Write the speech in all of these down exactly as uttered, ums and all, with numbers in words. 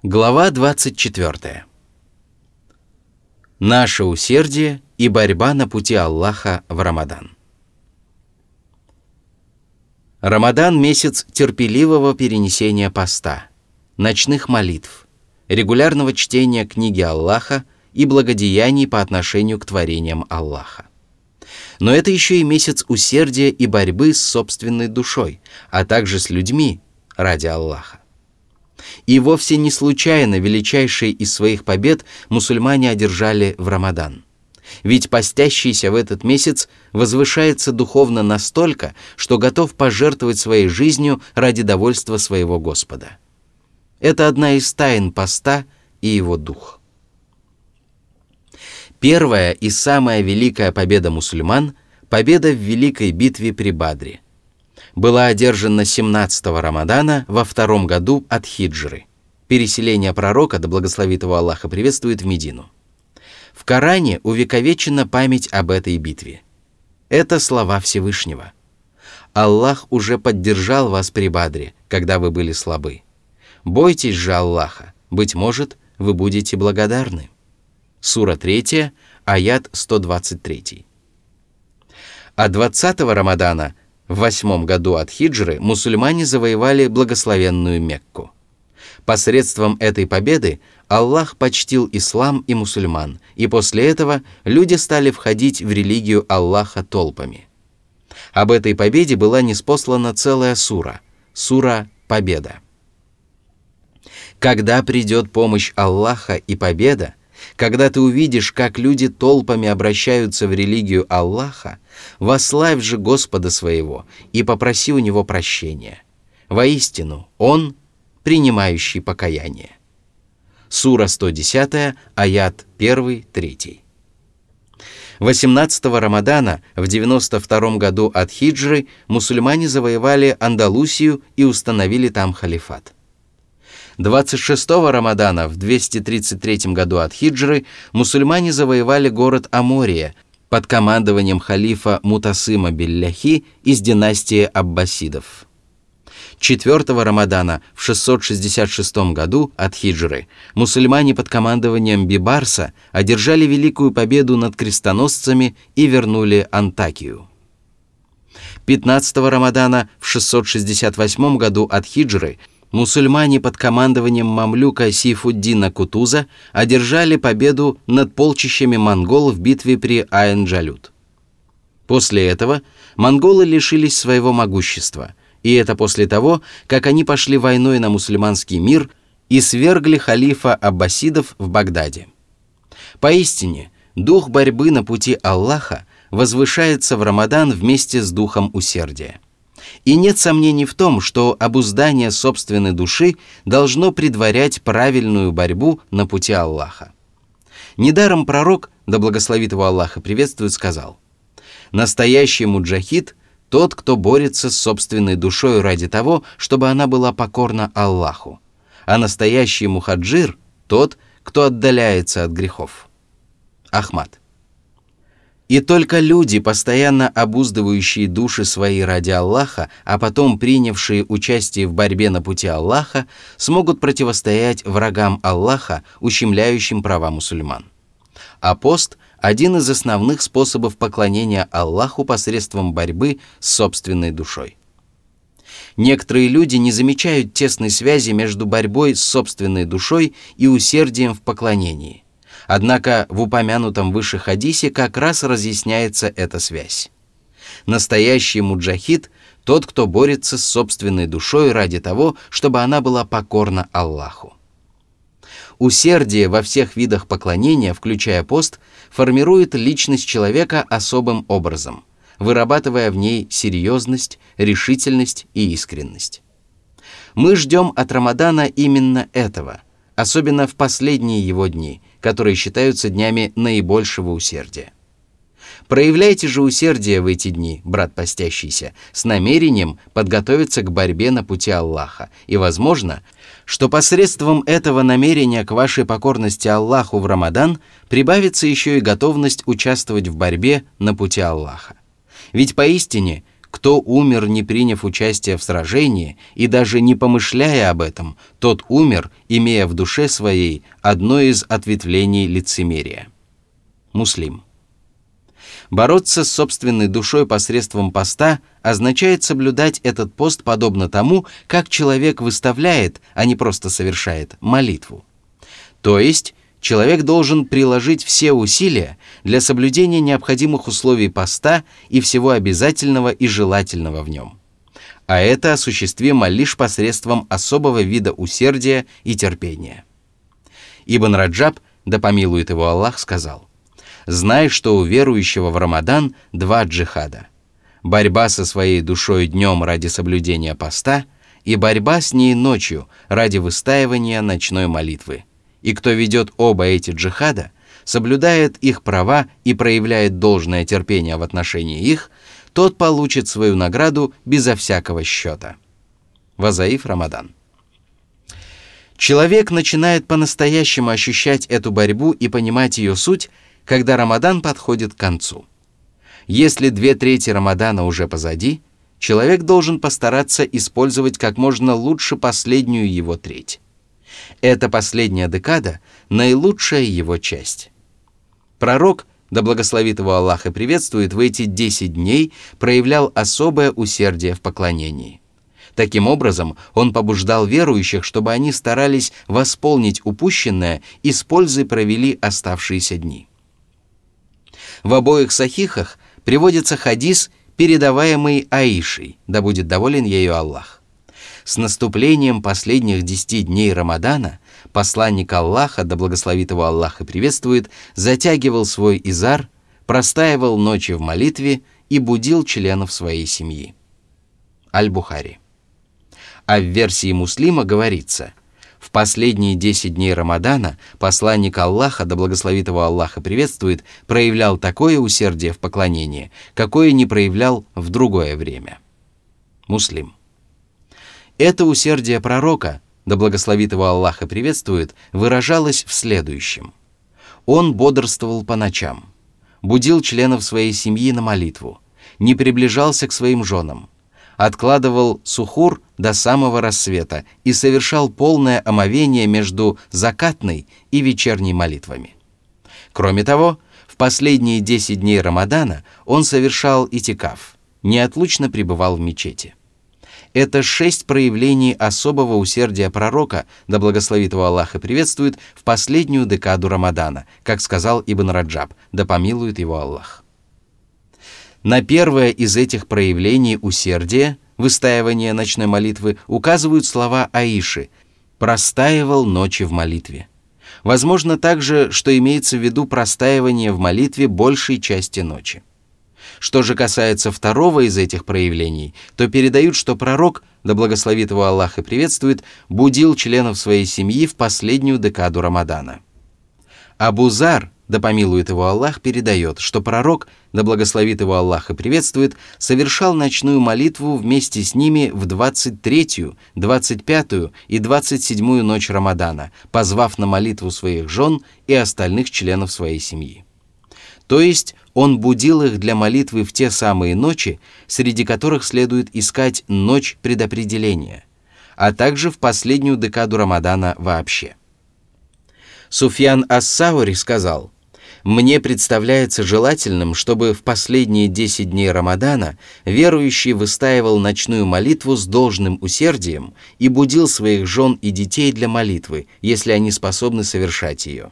Глава двадцать четвёртая. Наше усердие и борьба на пути Аллаха в Рамадан. Рамадан – месяц терпеливого перенесения поста, ночных молитв, регулярного чтения книги Аллаха и благодеяний по отношению к творениям Аллаха. Но это еще и месяц усердия и борьбы с собственной душой, а также с людьми ради Аллаха. И вовсе не случайно величайшие из своих побед мусульмане одержали в Рамадан. Ведь постящийся в этот месяц возвышается духовно настолько, что готов пожертвовать своей жизнью ради довольства своего Господа. Это одна из тайн поста и его дух. Первая и самая великая победа мусульман – победа в великой битве при Бадре. Была одержана семнадцатого Рамадана во втором году от хиджры. Переселение пророка, да благословит его Аллах и приветствует, в Медину. В Коране увековечена память об этой битве. Это слова Всевышнего. Аллах уже поддержал вас при Бадре, когда вы были слабы. Бойтесь же Аллаха, быть может, вы будете благодарны. Сура третья, аят сто двадцать три. А двадцатого Рамадана в восьмом году от хиджры мусульмане завоевали благословенную Мекку. Посредством этой победы Аллах почтил ислам и мусульман, и после этого люди стали входить в религию Аллаха толпами. Об этой победе была ниспослана целая сура, сура «Победа». Когда придет помощь Аллаха и победа, когда ты увидишь, как люди толпами обращаются в религию Аллаха, восславь же Господа своего и попроси у Него прощения. Воистину, Он – принимающий покаяние. Сура сто десятая, аят один-три. восемнадцатого Рамадана в девяносто втором году от хиджры мусульмане завоевали Андалусию и установили там халифат. двадцать шестого Рамадана в двести тридцать третьем году от хиджры мусульмане завоевали город Амория под командованием халифа Мутасыма Билляхи из династии Аббасидов. четвёртого Рамадана в шестьсот шестьдесят шестом году от хиджры мусульмане под командованием Бибарса одержали великую победу над крестоносцами и вернули Антакию. пятнадцатого Рамадана в шестьсот шестьдесят восьмом году от хиджры мусульмане под командованием мамлюка Сейфуддина Кутуза одержали победу над полчищами монгол в битве при Айн-Джалют. После этого монголы лишились своего могущества, и это после того, как они пошли войной на мусульманский мир и свергли халифа аббасидов в Багдаде. Поистине, дух борьбы на пути Аллаха возвышается в Рамадан вместе с духом усердия. И нет сомнений в том, что обуздание собственной души должно предварять правильную борьбу на пути Аллаха. Недаром пророк, да благословит его Аллах и приветствует, сказал: «Настоящий муджахид – тот, кто борется с собственной душой ради того, чтобы она была покорна Аллаху, а настоящий мухаджир – тот, кто отдаляется от грехов». Ахмад. И только люди, постоянно обуздывающие души свои ради Аллаха, а потом принявшие участие в борьбе на пути Аллаха, смогут противостоять врагам Аллаха, ущемляющим права мусульман. А пост – один из основных способов поклонения Аллаху посредством борьбы с собственной душой. Некоторые люди не замечают тесной связи между борьбой с собственной душой и усердием в поклонении. Однако в упомянутом выше хадисе как раз разъясняется эта связь. Настоящий муджахид – тот, кто борется с собственной душой ради того, чтобы она была покорна Аллаху. Усердие во всех видах поклонения, включая пост, формирует личность человека особым образом, вырабатывая в ней серьезность, решительность и искренность. Мы ждем от Рамадана именно этого, особенно в последние его дни, которые считаются днями наибольшего усердия. Проявляйте же усердие в эти дни, брат постящийся, с намерением подготовиться к борьбе на пути Аллаха, и возможно, что посредством этого намерения к вашей покорности Аллаху в Рамадан прибавится еще и готовность участвовать в борьбе на пути Аллаха. Ведь поистине Кто умер, не приняв участия в сражении и даже не помышляя об этом, тот умер, имея в душе своей одно из ответвлений лицемерия. Муслим. Бороться с собственной душой посредством поста означает соблюдать этот пост подобно тому, как человек выставляет, а не просто совершает, молитву. То есть, человек должен приложить все усилия для соблюдения необходимых условий поста и всего обязательного и желательного в нем. А это осуществимо лишь посредством особого вида усердия и терпения. Ибн Раджаб, да помилует его Аллах, сказал: «Знай, что у верующего в Рамадан два джихада: борьба со своей душой днем ради соблюдения поста и борьба с ней ночью ради выстаивания ночной молитвы. И кто ведет оба эти джихада, соблюдает их права и проявляет должное терпение в отношении их, тот получит свою награду безо всякого счета». Вазаиф Рамадан. Человек начинает по-настоящему ощущать эту борьбу и понимать ее суть, когда Рамадан подходит к концу. Если две трети Рамадана уже позади, человек должен постараться использовать как можно лучше последнюю его треть. Эта последняя декада – наилучшая его часть. Пророк, да благословит его Аллах и приветствует, в эти десять дней проявлял особое усердие в поклонении. Таким образом, он побуждал верующих, чтобы они старались восполнить упущенное и с пользой провели оставшиеся дни. В обоих сахихах приводится хадис, передаваемый Аишей, да будет доволен ею Аллах. С наступлением последних десяти дней Рамадана посланник Аллаха, да благословит его Аллах и приветствует, затягивал свой изар, простаивал ночи в молитве и будил членов своей семьи. Аль-Бухари. А в версии Муслима говорится: в последние десять дней Рамадана посланник Аллаха, да благословит его Аллах и приветствует, проявлял такое усердие в поклонении, какое не проявлял в другое время. Муслим. Это усердие пророка, да благословит его Аллах и приветствует, выражалось в следующем. Он бодрствовал по ночам, будил членов своей семьи на молитву, не приближался к своим женам, откладывал сухур до самого рассвета и совершал полное омовение между закатной и вечерней молитвами. Кроме того, в последние десять дней Рамадана он совершал итикаф, неотлучно пребывал в мечети. Это шесть проявлений особого усердия пророка, да благословит его Аллах и приветствует, в последнюю декаду Рамадана, как сказал Ибн Раджаб, да помилует его Аллах. На первое из этих проявлений усердия, выстаивание ночной молитвы, указывают слова Аиши: «простаивал ночи в молитве». Возможно также, что имеется в виду простаивание в молитве большей части ночи. Что же касается второго из этих проявлений, то передают, что пророк, да благословит его Аллах и приветствует, будил членов своей семьи в последнюю декаду Рамадана. Абу Зар, да помилует его Аллах, передает, что пророк, да благословит его Аллах и приветствует, совершал ночную молитву вместе с ними в двадцать третью, двадцать пятую и двадцать седьмую ночь Рамадана, позвав на молитву своих жен и остальных членов своей семьи. То есть он будил их для молитвы в те самые ночи, среди которых следует искать ночь предопределения, а также в последнюю декаду Рамадана вообще. Суфьян ас-Саури сказал: «Мне представляется желательным, чтобы в последние десять дней Рамадана верующий выстаивал ночную молитву с должным усердием и будил своих жен и детей для молитвы, если они способны совершать ее».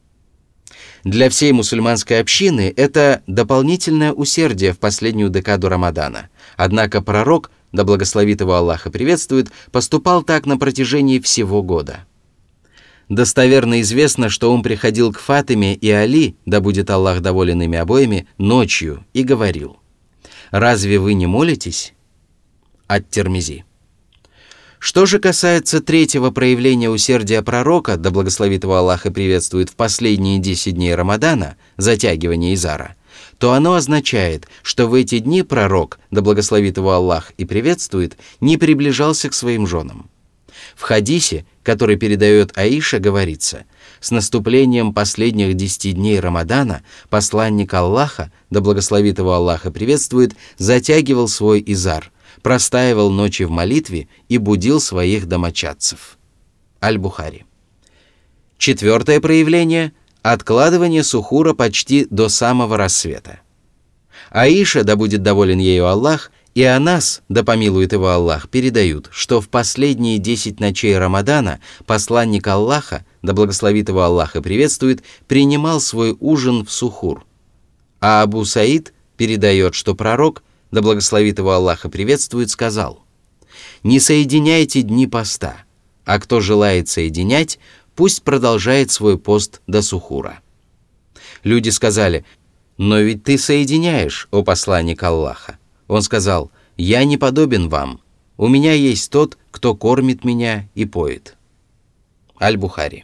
Для всей мусульманской общины это дополнительное усердие в последнюю декаду Рамадана. Однако пророк, да благословит его Аллах и приветствует, поступал так на протяжении всего года. Достоверно известно, что он приходил к Фатиме и Али, да будет Аллах доволен ими обоими, ночью и говорил: «Разве вы не молитесь?» Ат-Тирмизи. Что же касается третьего проявления усердия пророка, да благословит его Аллах и приветствует, в последние десять дней Рамадана, затягивание изара, то оно означает, что в эти дни пророк, да благословит его Аллах и приветствует, не приближался к своим женам. В хадисе, который передает Аиша, говорится: с наступлением последних десяти дней Рамадана посланник Аллаха, да благословит его Аллах и приветствует, затягивал свой изар, простаивал ночи в молитве и будил своих домочадцев. Аль-Бухари. Четвертое проявление – откладывание сухура почти до самого рассвета. Аиша, да будет доволен ею Аллах, и Анас, да помилует его Аллах, передают, что в последние десять ночей Рамадана посланник Аллаха, да благословит его Аллах и приветствует, принимал свой ужин в сухур. А Абу Саид передает, что пророк, да благословит его Аллах и приветствует, сказал: «Не соединяйте дни поста, а кто желает соединять, пусть продолжает свой пост до сухура». Люди сказали: «Но ведь ты соединяешь, о посланник Аллаха». Он сказал: «Я не подобен вам. У меня есть тот, кто кормит меня и поет». Аль-Бухари.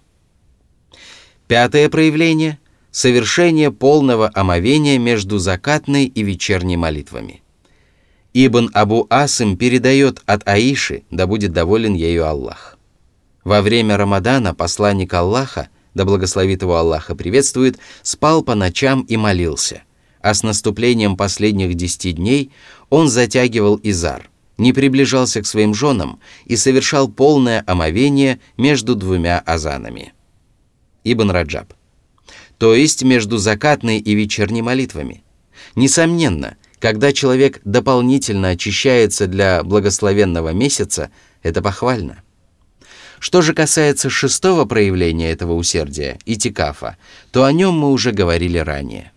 Пятое проявление – совершение полного омовения между закатной и вечерней молитвами. Ибн Абу Асим передает от Аиши, да будет доволен ею Аллах. Во время Рамадана посланник Аллаха, да благословит его Аллах и приветствует, спал по ночам и молился, а с наступлением последних десяти дней он затягивал изар, не приближался к своим женам и совершал полное омовение между двумя азанами. Ибн Раджаб. То есть между закатной и вечерней молитвами. Несомненно, когда человек дополнительно очищается для благословенного месяца, это похвально. Что же касается шестого проявления этого усердия, itikafa, то о нем мы уже говорили ранее.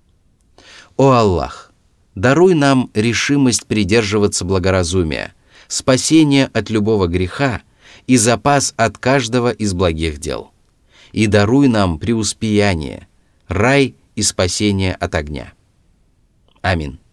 О Аллах, даруй нам решимость придерживаться благоразумия, спасение от любого греха и запас от каждого из благих дел. И даруй нам преуспеяние, рай и спасение от огня. Амин.